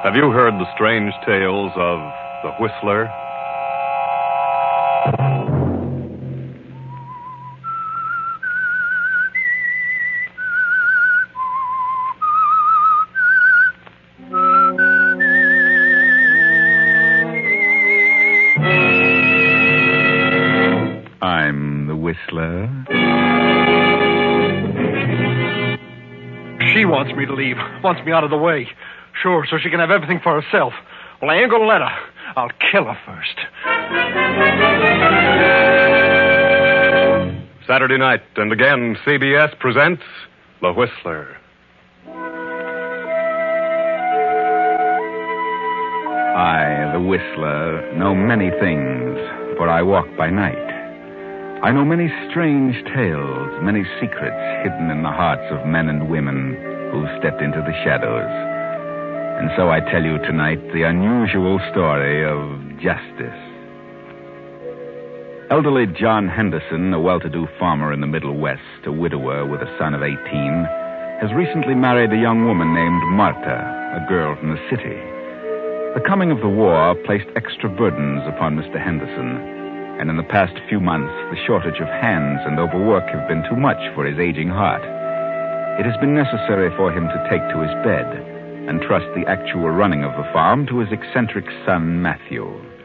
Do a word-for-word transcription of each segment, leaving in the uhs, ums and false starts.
Have you heard the strange tales of the Whistler? I'm the Whistler. She wants me to leave, wants me out of the way. Sure, so she can have everything for herself. Well, I ain't gonna let her. I'll kill her first. Saturday night, and again, C B S presents The Whistler. I, the Whistler, know many things, for I walk by night. I know many strange tales, many secrets hidden in the hearts of men and women who've stepped into the shadows. And so I tell you tonight the unusual story of justice. Elderly John Henderson, a well-to-do farmer in the Middle West, a widower with a son of eighteen, has recently married a young woman named Marta, a girl from the city. The coming of the war placed extra burdens upon Mister Henderson, and in the past few months, the shortage of hands and overwork have been too much for his aging heart. It has been necessary for him to take to his bed and trust the actual running of the farm to his eccentric son, Matthew.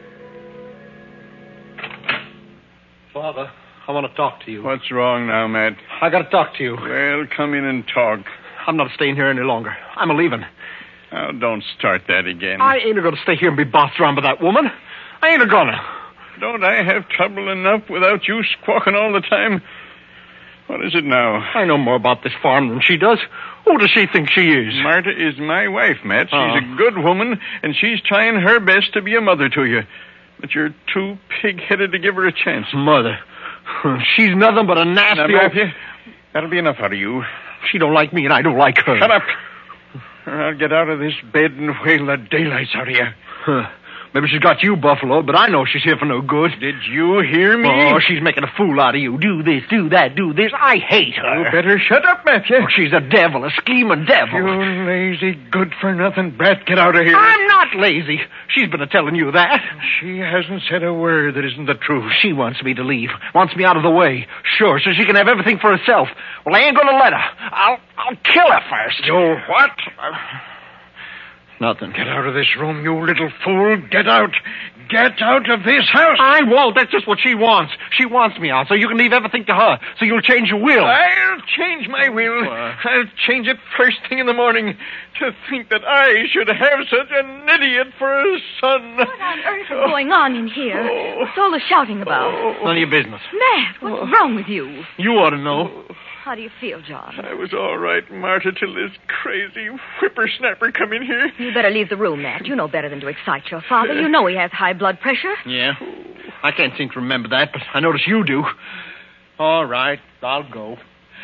Father, I want to talk to you. What's wrong now, Matt? I got to talk to you. Well, come in and talk. I'm not staying here any longer. I'm a-leaving. Now, don't start that again. I ain't going to stay here and be bossed around by that woman. I ain't a-gonna. Don't I have trouble enough without you squawking all the time? What is it now? I know more about this farm than she does. Who does she think she is? Marta is my wife, Matt. She's Uh. a good woman, and she's trying her best to be a mother to you. But you're too pig-headed to give her a chance. Mother. She's nothing but a nasty... Now, Matthew, that'll be enough out of you. She don't like me, and I don't like her. Shut up. Or I'll get out of this bed and whale the daylights out of you. Huh. Maybe she's got you, Buffalo, but I know she's here for no good. Did you hear me? Oh, she's making a fool out of you. Do this, do that, do this. I hate her. You better shut up, Matthew. Oh, she's a devil, a scheming devil. You lazy, good-for-nothing brat, get out of here. I'm not lazy. She's been a-telling you that. She hasn't said a word that isn't the truth. She wants me to leave, wants me out of the way. Sure, so she can have everything for herself. Well, I ain't gonna let her. I'll, I'll kill her first. You what? Nothing. Get out of this room, you little fool. Get out. Get out of this house. I won't. That's just what she wants. She wants me out, so you can leave everything to her, so you'll change your will. I'll change my will. Uh, I'll change it first thing in the morning. To think that I should have such an idiot for a son. What on earth is going on in here? Oh. What's all the shouting about? Oh. None of your business. Matt, what's wrong with you? You ought to know. How do you feel, John? I was all right, Marta, till this crazy whippersnapper come in here. You better leave the room, Matt. You know better than to excite your father. You know he has high blood pressure. Yeah. I can't seem to remember that, but I notice you do. All right, I'll go.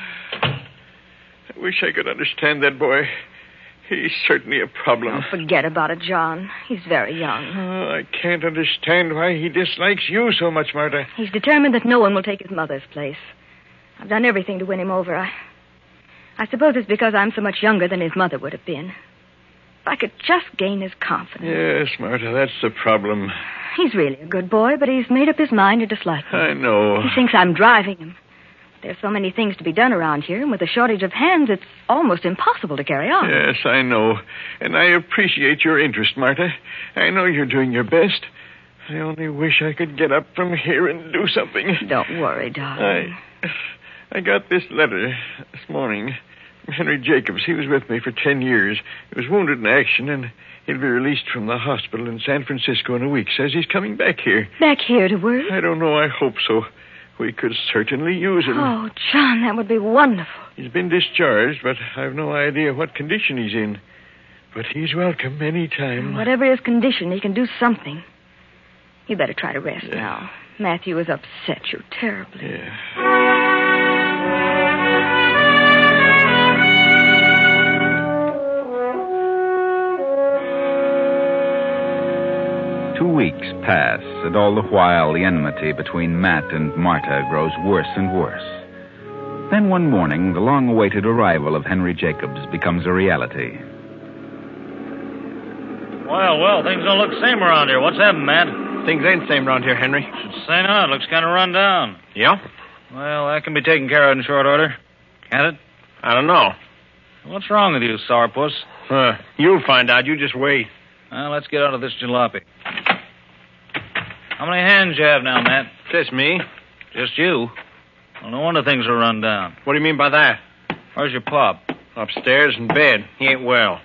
I wish I could understand that boy. He's certainly a problem. Oh, forget about it, John. He's very young. Oh, I can't understand why he dislikes you so much, Marta. He's determined that no one will take his mother's place. I've done everything to win him over. I, I suppose it's because I'm so much younger than his mother would have been. If I could just gain his confidence. Yes, Marta, that's the problem. He's really a good boy, but he's made up his mind to dislike me. I know. He thinks I'm driving him. There's so many things to be done around here, and with a shortage of hands, it's almost impossible to carry on. Yes, I know. And I appreciate your interest, Marta. I know you're doing your best. I only wish I could get up from here and do something. Don't worry, darling. I... I got this letter this morning from Henry Jacobs. He was with me for ten years. He was wounded in action, and he'll be released from the hospital in San Francisco in a week. Says he's coming back here. Back here to work? I don't know. I hope so. We could certainly use him. Oh, John, that would be wonderful. He's been discharged, but I've no idea what condition he's in. But he's welcome any time. Whatever his condition, he can do something. You better try to rest Yeah. now. Matthew has upset you terribly. Yeah. Two weeks pass, and all the while the enmity between Matt and Marta grows worse and worse. Then one morning, the long-awaited arrival of Henry Jacobs becomes a reality. Well, well, things don't look the same around here. What's happened, Matt? Things ain't the same around here, Henry. Should say not. It looks kind of run down. Yeah? Well, that can be taken care of in short order. Can't it? I don't know. What's wrong with you, sourpuss? Uh, you'll find out. You just wait. Well, let's get out of this jalopy. How many hands you have now, Matt? Just me. Just you? Well, no wonder things are run down. What do you mean by that? Where's your pop? Upstairs in bed. He ain't well.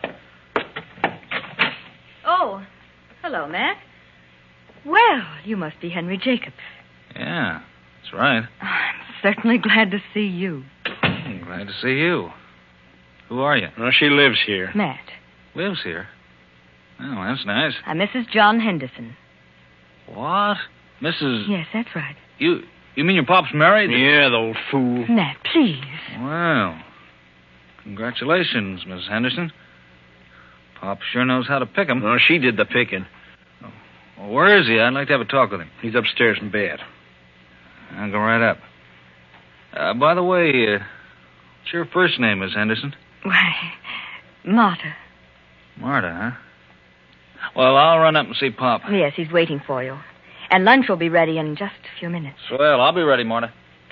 Oh, hello, Matt. Well, you must be Henry Jacobs. Yeah, that's right. I'm certainly glad to see you. I'm glad to see you. Who are you? Well, she lives here. Matt, Lives here. Oh, that's nice. I'm Missus John Henderson. What? Missus Yes, that's right. You you mean your pop's married? Yeah, the old fool. Matt, please. Well, congratulations, Missus Henderson. Pop sure knows how to pick 'em. Well, she did the picking. Well, where is he? I'd like to have a talk with him. He's upstairs in bed. I'll go right up. Uh, by the way, uh, what's your first name, Miss Henderson? Why, Marta. Marta, huh? Well, I'll run up and see Pop. Yes, he's waiting for you. And lunch will be ready in just a few minutes. Swell, I'll be ready, Marta.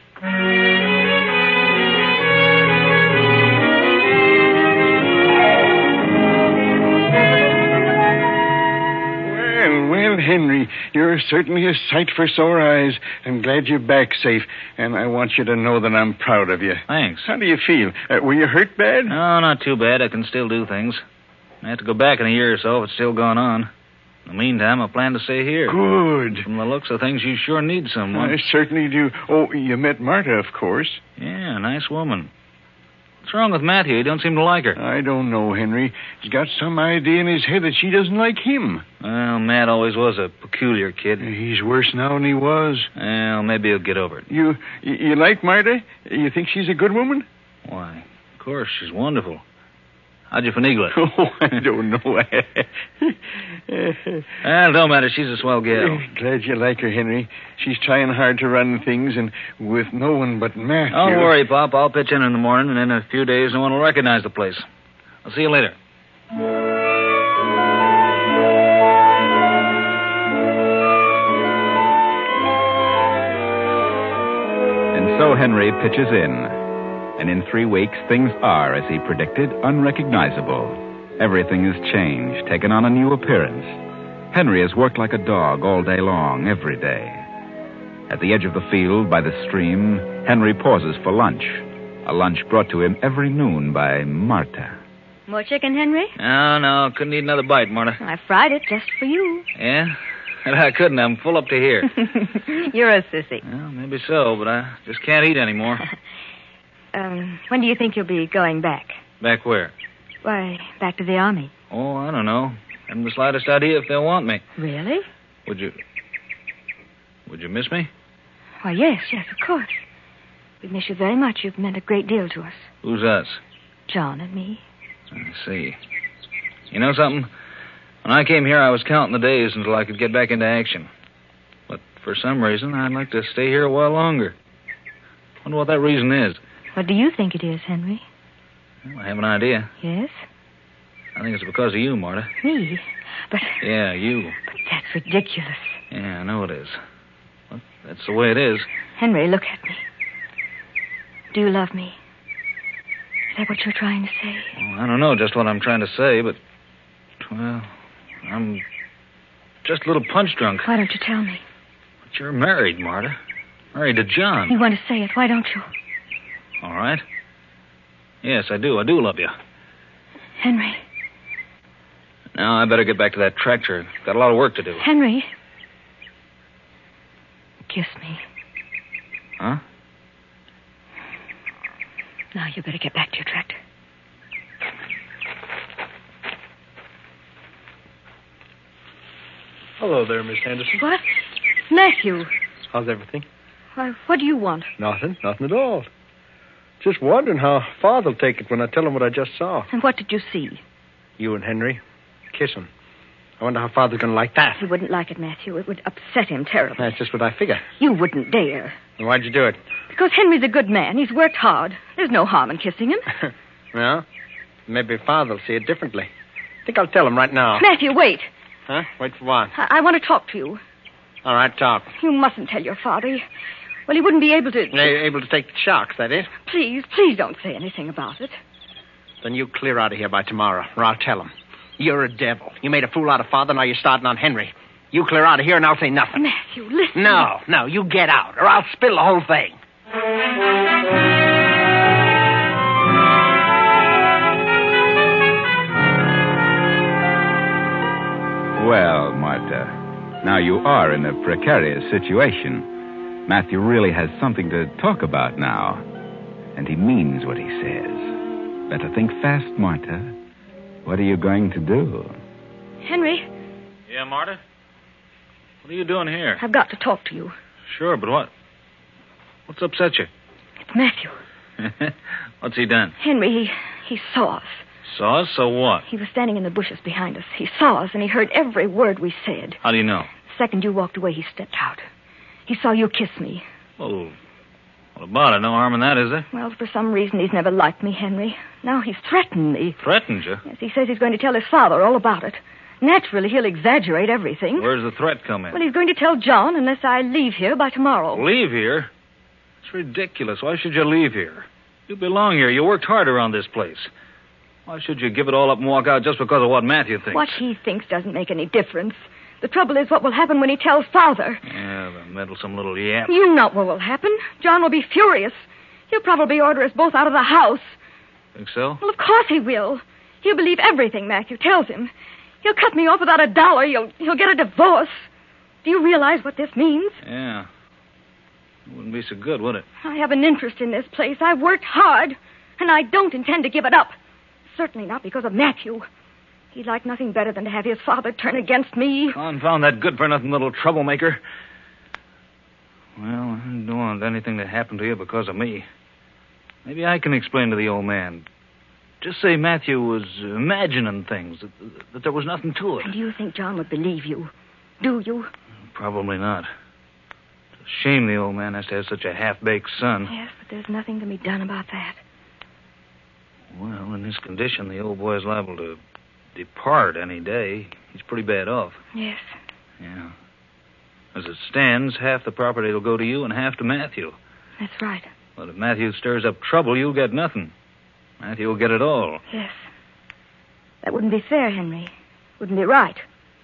Well, well, Henry, you're certainly a sight for sore eyes. I'm glad you're back safe, and I want you to know that I'm proud of you. Thanks. How do you feel? Uh, were you hurt bad? No, not too bad. I can still do things. I have to go back in a year or so if it's still going on. In the meantime, I plan to stay here. Good. From the looks of things, you sure need someone. I certainly do. Oh, you met Marta, of course. Yeah, nice woman. What's wrong with Matthew? You don't seem to like her. I don't know, Henry. He's got some idea in his head that she doesn't like him. Well, Matt always was a peculiar kid. He's worse now than he was. Well, maybe he'll get over it. You, you, you like Marta? You think she's a good woman? Why, of course, she's wonderful. How'd you finagle it? Oh, I don't know. Well, it don't matter. She's a swell gal. Glad you like her, Henry. She's trying hard to run things, and with no one but Matthew. Don't worry, Pop. I'll pitch in in the morning, and in a few days, no one will recognize the place. I'll see you later. And so Henry pitches in. And in three weeks, things are, as he predicted, unrecognizable. Everything has changed, taken on a new appearance. Henry has worked like a dog all day long, every day. At the edge of the field, by the stream, Henry pauses for lunch. A lunch brought to him every noon by Marta. More chicken, Henry? No, no, couldn't eat another bite, Marta. I fried it just for you. Yeah? I couldn't. I'm full up to here. You're a sissy. Well, maybe so, but I just can't eat anymore. Um, when do you think you'll be going back? Back where? Why, back to the army. Oh, I don't know. Haven't the slightest idea if they'll want me. Really? Would you... Would you miss me? Why, yes, yes, of course. We miss you very much. You've meant a great deal to us. Who's us? John and me. I see. You know something? When I came here, I was counting the days until I could get back into action. But for some reason, I'd like to stay here a while longer. Wonder what that reason is. What do you think it is, Henry? Well, I have an idea. Yes? I think it's because of you, Marta. Me? But... Yeah, you. But that's ridiculous. Yeah, I know it is. But that's the way it is. Henry, look at me. Do you love me? Is that what you're trying to say? Well, I don't know just what I'm trying to say, but... Well, I'm just a little punch drunk. Why don't you tell me? But you're married, Marta. Married to John. You want to say it. Why don't you? All right. Yes, I do. I do love you. Henry. Now, I better get back to that tractor. Got a lot of work to do. Henry. Kiss me. Huh? Now, you better get back to your tractor. Hello there, Miss Henderson. What? Matthew. How's everything? Why, what do you want? Nothing. Nothing at all. Just wondering how Father'll take it when I tell him what I just saw. And what did you see? You and Henry kissing. I wonder how Father's going to like that. He wouldn't like it, Matthew. It would upset him terribly. That's just what I figure. You wouldn't dare. And why'd you do it? Because Henry's a good man. He's worked hard. There's no harm in kissing him. Well, maybe Father'll see it differently. I think I'll tell him right now. Matthew, wait. Huh? Wait for what? I, I want to talk to you. All right, talk. You mustn't tell your father. He, well, he wouldn't be able to... You're able to take the shocks, that is? Please, please don't say anything about it. Then you clear out of here by tomorrow, or I'll tell him. You're a devil. You made a fool out of Father, now you're starting on Henry. You clear out of here and I'll say nothing. Matthew, listen. No, no, you get out, or I'll spill the whole thing. Well, Martha, now you are in a precarious situation. Matthew really has something to talk about now. And he means what he says. Better think fast, Martha. What are you going to do? Henry, Yeah, Marta? What are you doing here? I've got to talk to you. Sure, but what? What's upset you? It's Matthew. What's he done? Henry, he, he saw us. Saw us, so what? He was standing in the bushes behind us. He saw us, and he heard every word we said. How do you know? The second you walked away, he stepped out. He saw you kiss me. Well, what about it? No harm in that, is there? Well, for some reason, he's never liked me, Henry. Now he's threatened me. Threatened you? Yes, he says he's going to tell his father all about it. Naturally, he'll exaggerate everything. Where's the threat come in? Well, he's going to tell John unless I leave here by tomorrow. Leave here? It's ridiculous. Why should you leave here? You belong here. You worked hard around this place. Why should you give it all up and walk out just because of what Matthew thinks? What he thinks doesn't make any difference. The trouble is what will happen when he tells Father. Yeah, the meddlesome little yap. You know what will happen. John will be furious. He'll probably order us both out of the house. Think so? Well, of course he will. He'll believe everything Matthew tells him. He'll cut me off without a dollar. He'll, he'll get a divorce. Do you realize what this means? Yeah. It wouldn't be so good, would it? I have an interest in this place. I've worked hard, and I don't intend to give it up. Certainly not because of Matthew. He'd like nothing better than to have his father turn against me. Confound that good-for-nothing little troublemaker. Well, I don't want anything to happen to you because of me. Maybe I can explain to the old man. Just say Matthew was imagining things, that, that there was nothing to it. And do you think John would believe you? Do you? Probably not. It's a shame the old man has to have such a half-baked son. Yes, but there's nothing to be done about that. Well, in this condition, the old boy's liable to depart any day. He's pretty bad off. Yes. Yeah. As it stands, half the property will go to you and half to Matthew. That's right. But if Matthew stirs up trouble, you'll get nothing. Matthew will get it all. Yes. That wouldn't be fair, Henry. Wouldn't be right.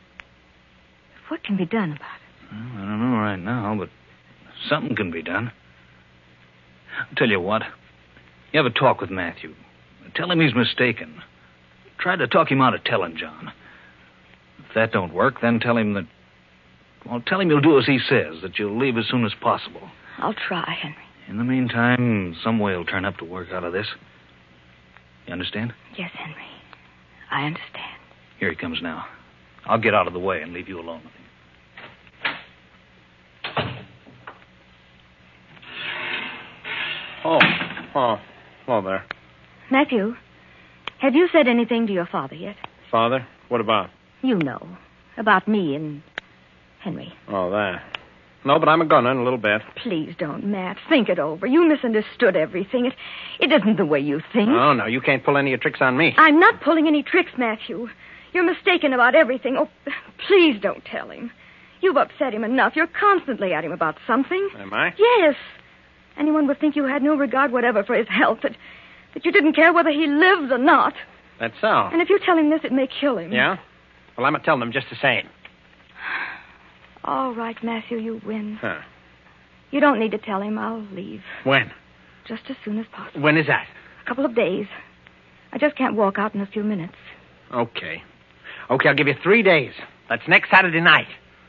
But what can be done about it? Well, I don't know right now, but something can be done. I'll tell you what. You have a talk with Matthew. Tell him he's mistaken. Try to talk him out of telling John. If that don't work, then tell him that... Well, tell him you'll do as he says, that you'll leave as soon as possible. I'll try, Henry. In the meantime, some way will turn up to work out of this. You understand? Yes, Henry. I understand. Here he comes now. I'll get out of the way and leave you alone with him. Oh, oh, hello there. Matthew, have you said anything to your father yet? Father? What about? You know. About me and Henry. Oh, that. No, but I'm a gonna in a little bit. Please don't, Matt. Think it over. You misunderstood everything. It, it isn't the way you think. Oh, no, you can't pull any of your tricks on me. I'm not pulling any tricks, Matthew. You're mistaken about everything. Oh, please don't tell him. You've upset him enough. You're constantly at him about something. Am I? Yes. Anyone would think you had no regard whatever for his health, that, that you didn't care whether he lives or not. That's so. And if you tell him this, it may kill him. Yeah? Well, I'm going to tell them just the same. All right, Matthew, you win. Huh. You don't need to tell him. I'll leave. When? Just as soon as possible. When is that? A couple of days. I just can't walk out in a few minutes. Okay. Okay, I'll give you three days. That's next Saturday night.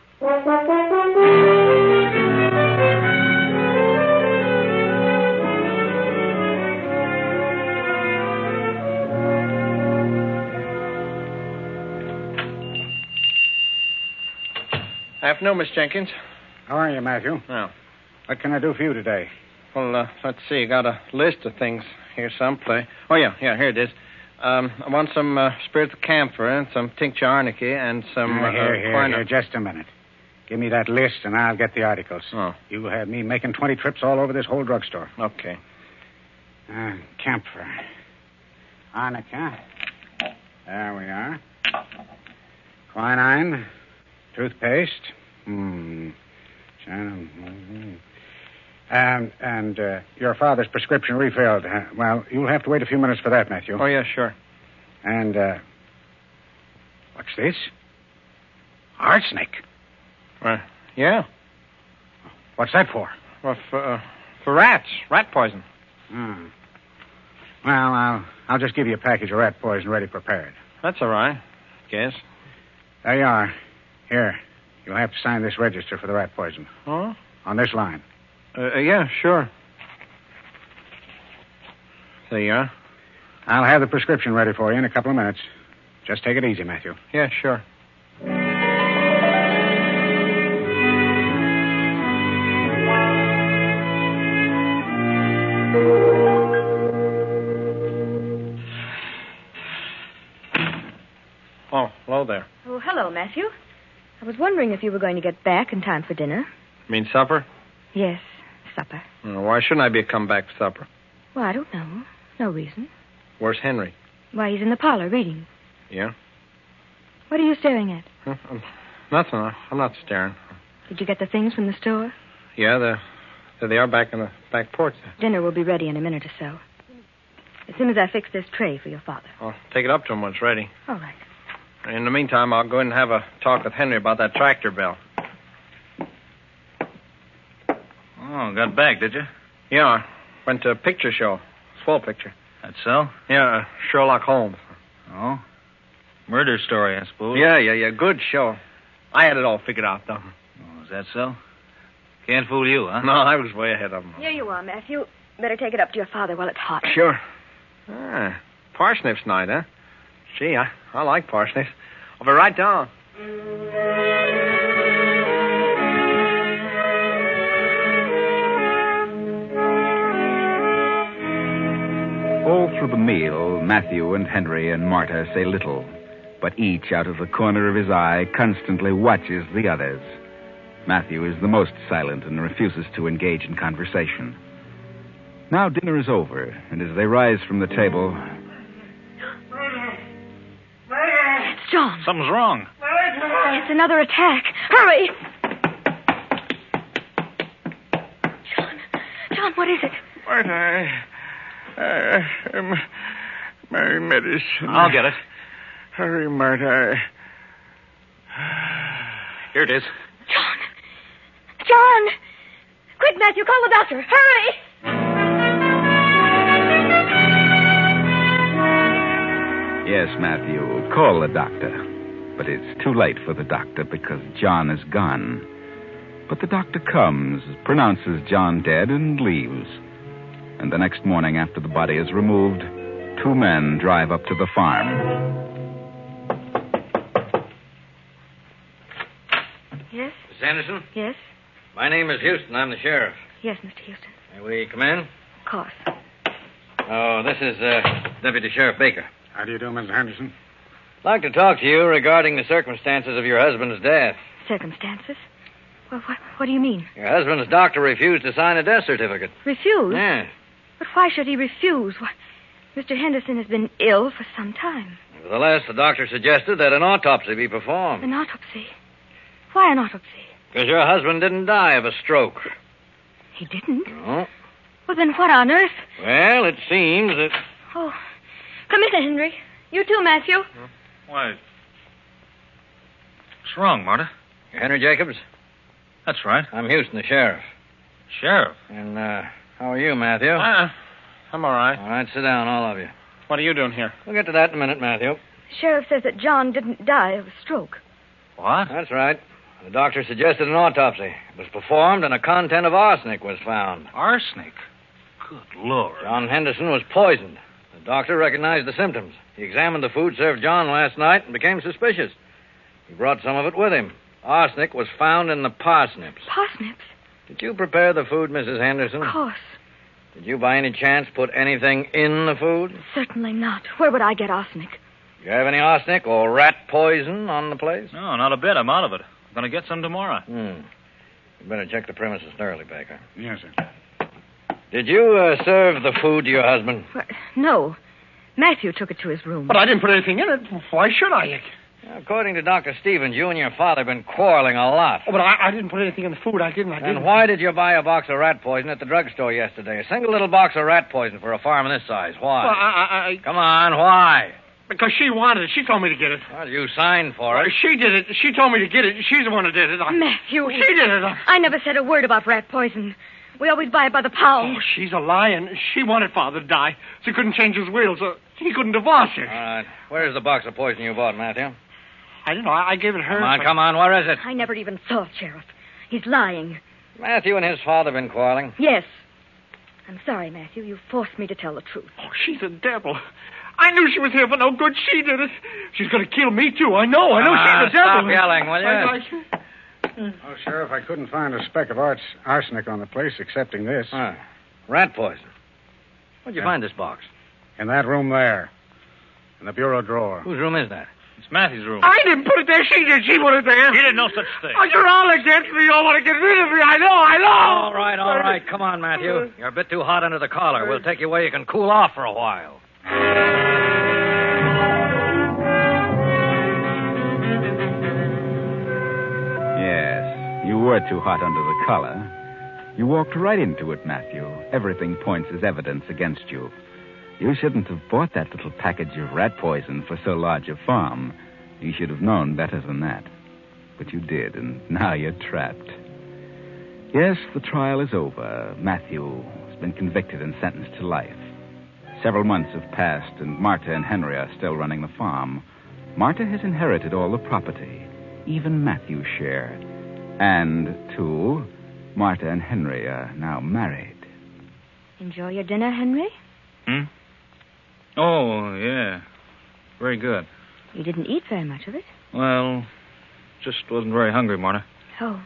Afternoon, Miss Jenkins. How are you, Matthew? Oh. What can I do for you today? Well, uh, let's see. I got a list of things here someplace. Oh, yeah, yeah, here it is. Um, I want some uh, spirits of camphor, some tincture arnica, and some... Uh, Uh, here, here, quinine. here, just a minute. Give me that list, and I'll get the articles. Oh. You have me making twenty trips all over this whole drugstore. Okay. Uh, camphor. Arnica. There we are. Quinine, toothpaste, hmm, um, and, and uh, your father's prescription refilled. Uh, well, you'll have to wait a few minutes for that, Matthew. Oh, yeah, sure. And, uh, what's this? Arsenic. Uh, yeah. What's that for? Well, for, uh, for rats. Rat poison. Hmm. Well, I'll, I'll just give you a package of rat poison ready prepared. That's all right. Guess. There you are. Here. You'll have to sign this register for the rat poison. Oh? On this line. Uh, yeah, sure. There you are. I'll have the prescription ready for you in a couple of minutes. Just take it easy, Matthew. Yeah, sure. Oh, hello there. Oh, hello, Matthew. I was wondering if you were going to get back in time for dinner. You mean supper? Yes, supper. Oh, why shouldn't I be come back for supper? Well, I don't know. No reason. Where's Henry? Why, he's in the parlor reading. Yeah? What are you staring at? Huh? Um, nothing. I'm not staring. Did you get the things from the store? Yeah, they're, there they are back in the back porch there. Dinner will be ready in a minute or so. As soon as I fix this tray for your father. I'll take it up to him when it's ready. All right. In the meantime, I'll go in and have a talk with Henry about that tractor bell. Oh, got back, did you? Yeah, I went to a picture show. Swell picture. That's so? Yeah, uh, Sherlock Holmes. Oh? Murder story, I suppose. Yeah, yeah, yeah. Good show. I had it all figured out, though. Oh, is that so? Can't fool you, huh? No, I was way ahead of him. Here you are, Matthew. Better take it up to your father while it's hot. Sure. Ah, parsnips night, huh? Gee, I, I like parsnips. I'll be right down. All through the meal, Matthew and Henry and Marta say little, but each out of the corner of his eye constantly watches the others. Matthew is the most silent and refuses to engage in conversation. Now dinner is over, and as they rise from the table... It's John. Something's wrong. It's another attack. Hurry! John. John, what is it? Marta, I... Uh, um, my medicine. I'll get it. Hurry, Marta. Here it is. John. John! Quick, Matthew, call the doctor. Hurry! Yes, Matthew, call the doctor. But it's too late for the doctor because John is gone. But the doctor comes, pronounces John dead, and leaves. And the next morning, after the body is removed, two men drive up to the farm. Yes? Miss Anderson? Yes? My name is Houston. I'm the sheriff. Yes, Mister Houston. May we come in? Of course. Oh, this is uh, Deputy Sheriff Baker. How do you do, Missus Henderson? I'd like to talk to you regarding the circumstances of your husband's death. Circumstances? Well, what, what do you mean? Your husband's doctor refused to sign a death certificate. Refused? Yes. But why should he refuse? Why, Mister Henderson has been ill for some time. Nevertheless, the doctor suggested that an autopsy be performed. An autopsy? Why an autopsy? Because your husband didn't die of a stroke. He didn't? No. Well, then what on earth? Well, it seems that... Oh, come in, Henry. You too, Matthew. Why? What's wrong, Marta? You're Henry Jacobs? That's right. I'm Houston, the sheriff. Sheriff? And, uh, how are you, Matthew? Uh, I'm all right. All right, sit down, all of you. What are you doing here? We'll get to that in a minute, Matthew. The sheriff says that John didn't die of a stroke. What? That's right. The doctor suggested an autopsy. It was performed, and a content of arsenic was found. Arsenic? Good Lord. John Henderson was poisoned. The doctor recognized the symptoms. He examined the food served John last night and became suspicious. He brought some of it with him. Arsenic was found in the parsnips. Parsnips? Did you prepare the food, Missus Henderson? Of course. Did you by any chance put anything in the food? Certainly not. Where would I get arsenic? Do you have any arsenic or rat poison on the place? No, not a bit. I'm out of it. I'm going to get some tomorrow. Hmm. You better check the premises thoroughly, Baker. Yes, sir. Did you uh, serve the food to your husband? Well, no. Matthew took it to his room. But I didn't put anything in it. Why should I? According to Doctor Stevens, you and your father have been quarreling a lot. Oh, but I, I didn't put anything in the food. I didn't. I didn't. And why did you buy a box of rat poison at the drugstore yesterday? A single little box of rat poison for a farm of this size. Why? Well, I, I, I... Come on, why? Because she wanted it. She told me to get it. Well, you signed for Well, it. she did it. She told me to get it. She's the one who did it. I... Matthew. She did it. I... I never said a word about rat poison. We always buy it by the pound. Oh, she's a lion. She wanted Father to die. She couldn't change his will, so he couldn't divorce her. All right. Where's the box of poison you bought, Matthew? I don't know. I, I gave it her. Come on, but... come on. Where is it? I never even saw it, Sheriff. He's lying. Matthew and his father have been quarreling. Yes. I'm sorry, Matthew. You forced me to tell the truth. Oh, she's a devil. I knew she was here for no good. She did it. She's going to kill me, too. I know. I know Come she's a on, devil. Stop yelling, will you? I, I... Oh, Sheriff, I couldn't find a speck of arts, arsenic on the place excepting this. Huh. Rat poison. Where'd you Yeah. find this box? In that room there. In the bureau drawer. Whose room is that? It's Matthew's room. I didn't put it there. She did. She put it there. He did no such thing. Oh, you're all against me. You all want to get rid of me. I know. I know. All right, all right. Come on, Matthew. You're a bit too hot under the collar. We'll take you where you can cool off for a while. Yes, you were too hot under the collar. You walked right into it, Matthew. Everything points as evidence against you. You shouldn't have bought that little package of rat poison for so large a farm. You should have known better than that. But you did, and now you're trapped. Yes, the trial is over. Matthew has been convicted and sentenced to life. Several months have passed, and Marta and Henry are still running the farm. Marta has inherited all the property, even Matthew's share. And, too, Marta and Henry are now married. Enjoy your dinner, Henry? Hmm? Oh, yeah. Very good. You didn't eat very much of it. Well, just wasn't very hungry, Marta. Oh.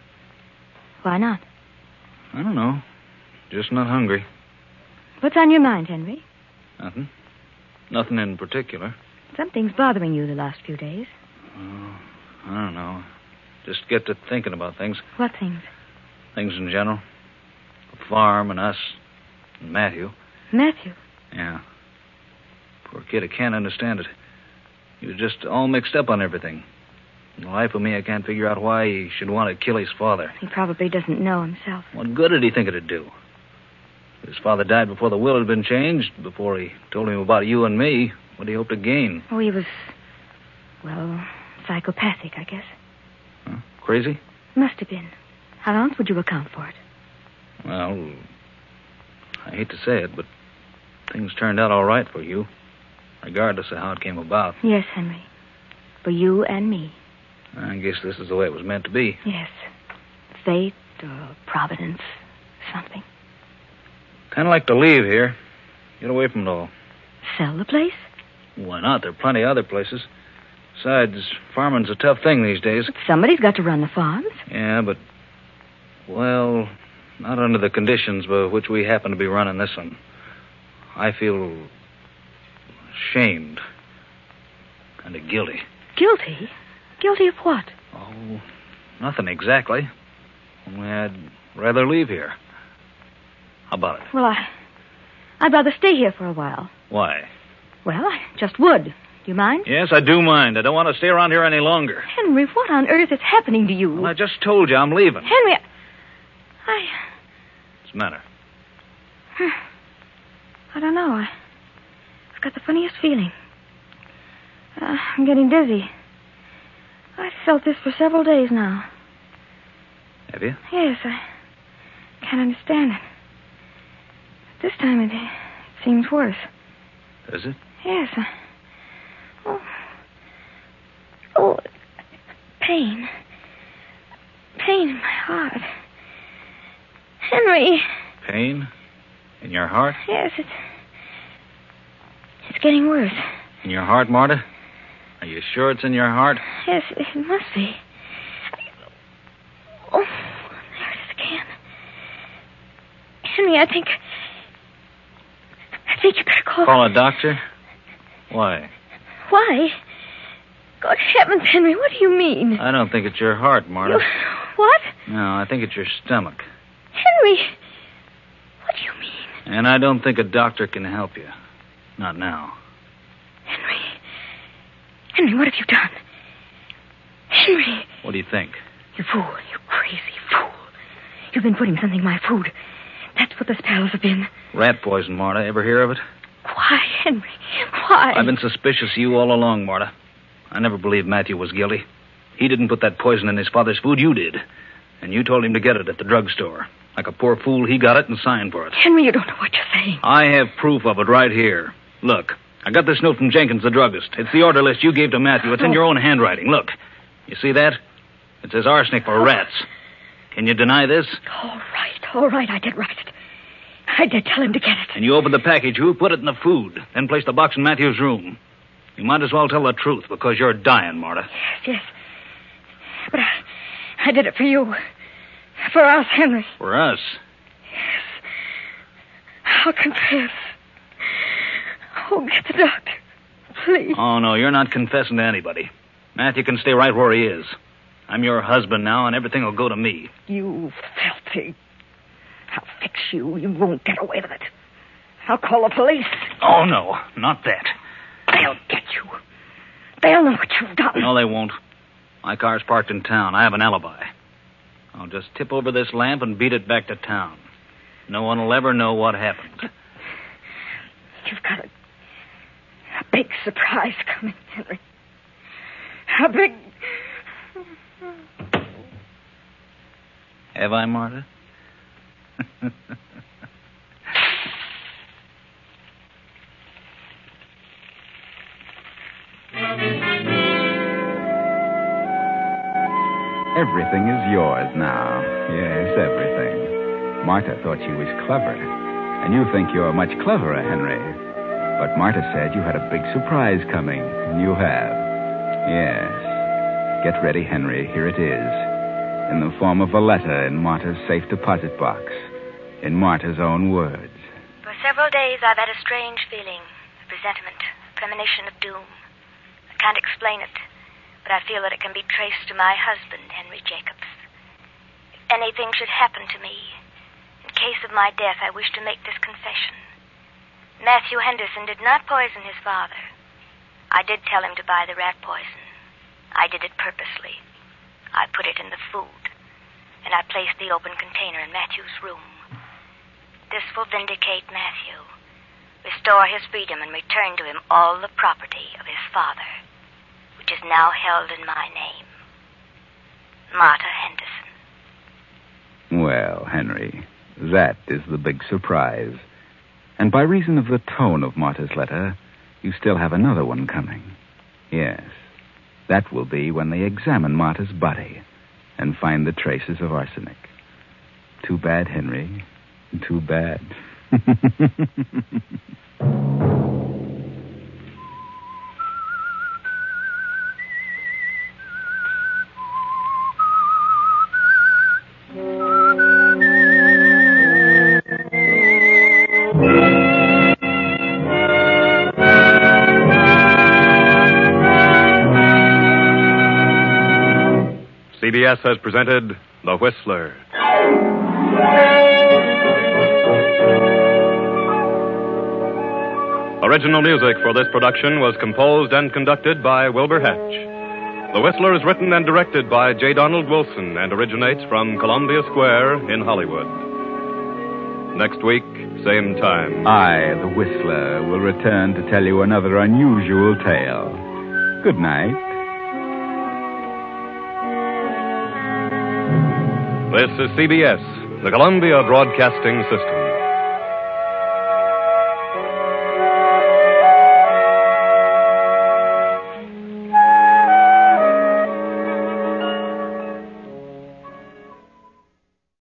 Why not? I don't know. Just not hungry. What's on your mind, Henry? Nothing. Nothing in particular. Something's bothering you the last few days. Oh, I don't know. Just get to thinking about things. What things? Things in general. The farm and us and Matthew. Matthew? Yeah. Poor kid, I can't understand it. He was just all mixed up on everything. In the life of me, I can't figure out why he should want to kill his father. He probably doesn't know himself. What good did he think it'd do? His father died before the will had been changed, before he told him about you and me. What did he hope to gain? Oh, he was, well, psychopathic, I guess. Huh? Crazy? Must have been. How else would you account for it? Well, I hate to say it, but things turned out all right for you, regardless of how it came about. Yes, Henry. For you and me. I guess this is the way it was meant to be. Yes. Fate or providence, something. Kind of like to leave here. Get away from it all. Sell the place? Why not? There are plenty of other places. Besides, farming's a tough thing these days. But somebody's got to run the farms. Yeah, but, well, not under the conditions by which we happen to be running this one. I feel ashamed. Kind of guilty. Guilty? Guilty of what? Oh, nothing exactly. Only I'd rather leave here. How about it? Well, I... I'd rather stay here for a while. Why? Well, I just would. Do you mind? Yes, I do mind. I don't want to stay around here any longer. Henry, what on earth is happening to you? Well, I just told you I'm leaving. Henry, I... I... What's the matter? I don't know. I... I've got the funniest feeling. Uh, I'm getting dizzy. I've felt this for several days now. Have you? Yes, I can't understand it. This time it, it seems worse. Does it? Yes. I... Oh. Oh. Pain. Pain in my heart. Henry. Pain? In your heart? Yes, it's... It's getting worse. In your heart, Marta? Are you sure it's in your heart? Yes, it must be. Oh, there it is again. Henry, I think... I think you better call... Call a doctor? Why? Why? Good heavens, Henry, what do you mean? I don't think it's your heart, Marta. You... What? No, I think it's your stomach. Henry, what do you mean? And I don't think a doctor can help you. Not now. Henry. Henry, what have you done? Henry! What do you think? You fool. You crazy fool. You've been putting something in my food. That's what the spells have been. Rat poison, Marta. Ever hear of it? Why, Henry? Why? I've been suspicious of you all along, Marta. I never believed Matthew was guilty. He didn't put that poison in his father's food. You did. And you told him to get it at the drugstore. Like a poor fool, he got it and signed for it. Henry, you don't know what you're saying. I have proof of it right here. Look, I got this note from Jenkins, the druggist. It's the order list you gave to Matthew. It's in your own handwriting. Look. You see that? It says arsenic for rats. Can you deny this? All right, all right. I did write it. I did tell him to get it. And you opened the package. You put it in the food. Then placed the box in Matthew's room. You might as well tell the truth because you're dying, Marta. Yes, yes. But I, I did it for you. For us, Henry. For us? Yes. I'll confess. Oh, get the doctor. Please. Oh, no, you're not confessing to anybody. Matthew can stay right where he is. I'm your husband now, and everything will go to me. You filthy. I'll fix you. You won't get away with it. I'll call the police. Oh, no, not that. They'll get you. They'll know what you've done. No, they won't. My car's parked in town. I have an alibi. I'll just tip over this lamp and beat it back to town. No one will ever know what happened. You've got a, a big surprise coming, Henry. A big... Have I, Marta? Everything is yours now. Yes, everything. Marta thought she was clever. And you think you're much cleverer, Henry. But Marta said you had a big surprise coming, and you have. Yes. Get ready, Henry. Here it is. In the form of a letter in Marta's safe deposit box. In Marta's own words. For several days I've had a strange feeling. A presentiment. A premonition of doom. I can't explain it. But I feel that it can be traced to my husband, Henry Jacobs. If anything should happen to me, in case of my death, I wish to make this confession. Matthew Henderson did not poison his father. I did tell him to buy the rat poison. I did it purposely. I put it in the food, and I placed the open container in Matthew's room. This will vindicate Matthew, restore his freedom, and return to him all the property of his father, which is now held in my name. Marta Henderson. Well, Henry, that is the big surprise. And by reason of the tone of Marta's letter, you still have another one coming. Yes, that will be when they examine Marta's body and find the traces of arsenic. Too bad, Henry. Too bad. C B S has presented The Whistler. Original music for this production was composed and conducted by Wilbur Hatch. The Whistler is written and directed by J. Donald Wilson and originates from Columbia Square in Hollywood. Next week, same time. I, the Whistler, will return to tell you another unusual tale. Good night. This is C B S, the Columbia Broadcasting System.